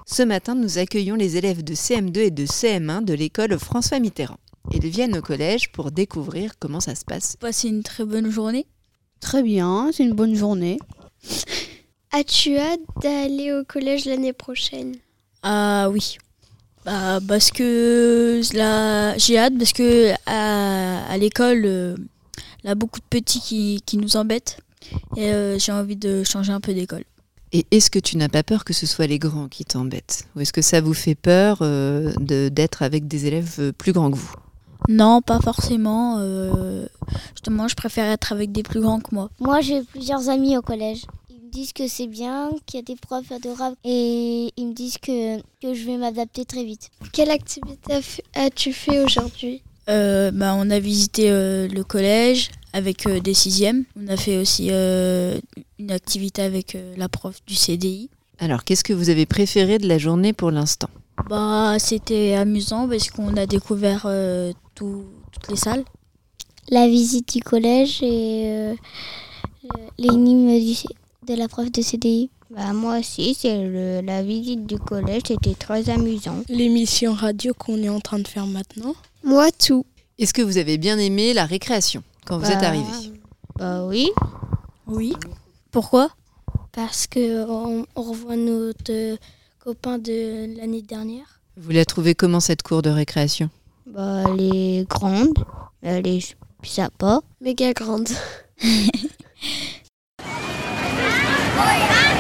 Ce matin, nous accueillons les élèves de CM2 et de CM1 de l'école François Mitterrand. Ils viennent au collège pour découvrir comment ça se passe. C'est une très bonne journée. Très bien, c'est une bonne journée. As-tu hâte d'aller au collège l'année prochaine ? Ah oui. Parce que j'ai hâte parce que à l'école, il y a beaucoup de petits qui nous embêtent et j'ai envie de changer un peu d'école. Et est-ce que tu n'as pas peur que ce soit les grands qui t'embêtent ? Ou est-ce que ça vous fait peur d'être avec des élèves plus grands que vous ? Non, pas forcément. Justement, je préfère être avec des plus grands que moi. Moi, j'ai plusieurs amis au collège. Ils me disent que c'est bien, qu'il y a des profs adorables et ils me disent que je vais m'adapter très vite. Quelle activité as-tu fait aujourd'hui ? On a visité le collège avec des 6e. On a fait aussi une activité avec la prof du CDI. Alors, qu'est-ce que vous avez préféré de la journée pour l'instant ? C'était amusant parce qu'on a découvert toutes les salles. La visite du collège et l'énigme de la prof de CDI. Moi aussi, la visite du collège, c'était très amusant. L'émission radio qu'on est en train de faire maintenant. Moi, tout. Est-ce que vous avez bien aimé la récréation quand vous êtes arrivés ? Oui. Oui. Pourquoi ? Parce qu'on revoit notre copain de l'année dernière. Vous la trouvez comment cette cour de récréation ? Elle est grande, elle est sympa. Méga grande.